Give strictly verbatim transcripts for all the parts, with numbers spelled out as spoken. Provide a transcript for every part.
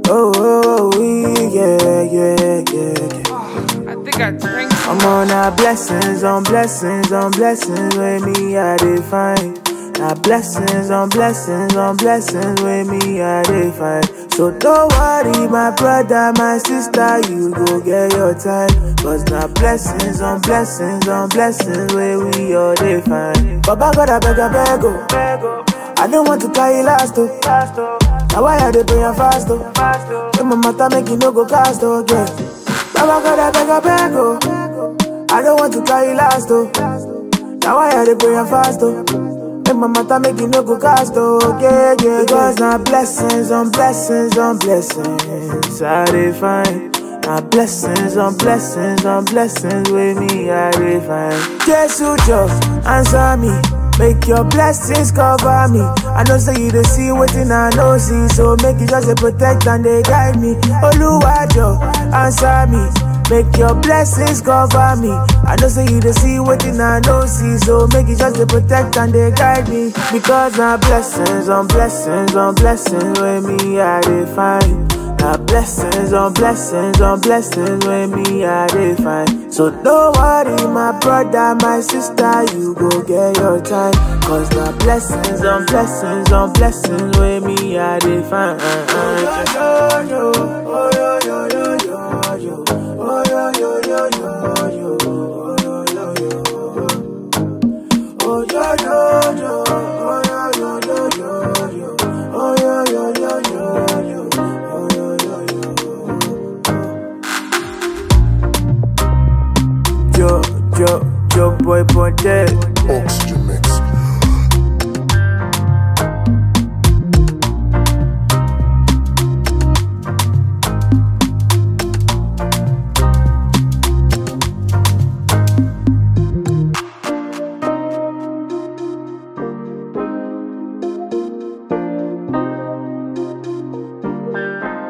Oh, oh, oh, yeah, yeah, yeah, yeah. I think I drank. I'm on our blessings, on blessings, on blessings with me, I define. Now blessings, on blessings, on blessings with me, I define. So don't worry, my brother, my sister, you go get your time. Cause now blessings, on blessings, on blessings with we all define. Baba God, I beg, I beg, oh. I don't want to carry last, oh. Now why are they praying fast, oh? When my mother make you no go cast, oh, yeah. Baba God, I beg, I beg, oh. I don't want to carry last, oh. Now why are they praying fast, oh? When my mother make you no go cast, oh, yeah, yeah. Because now blessings on blessings on blessings, I define. Now blessings on blessings on blessings with me, I define. Jesus, just answer me. Make your blessings cover me. I know say you don't see waiting I know see. So make you just a protect and they guide me. Oluwajo, answer me. Make your blessings cover me. I know say you don't see waiting I know see. So make you just a protect and they guide me. Because now blessings on blessings on blessings with me I define. Now blessings on blessings on blessings with me I define. So don't worry my brother, my sister, you go get your time. Cause now blessings on blessings on blessings with me I define. Oh yo yo yo, oh yo yo yo yo, oh yo yo yo yo yo, oh yo yo yo, oh yo yo yo, oh yo yo yo yo, oh yo yo yo yo. Yo, yo, yo, boy, boy, dead. Oxygen mix.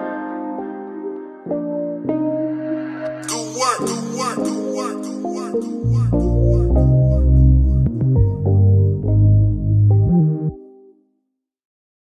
Good work, good work, good work, good work.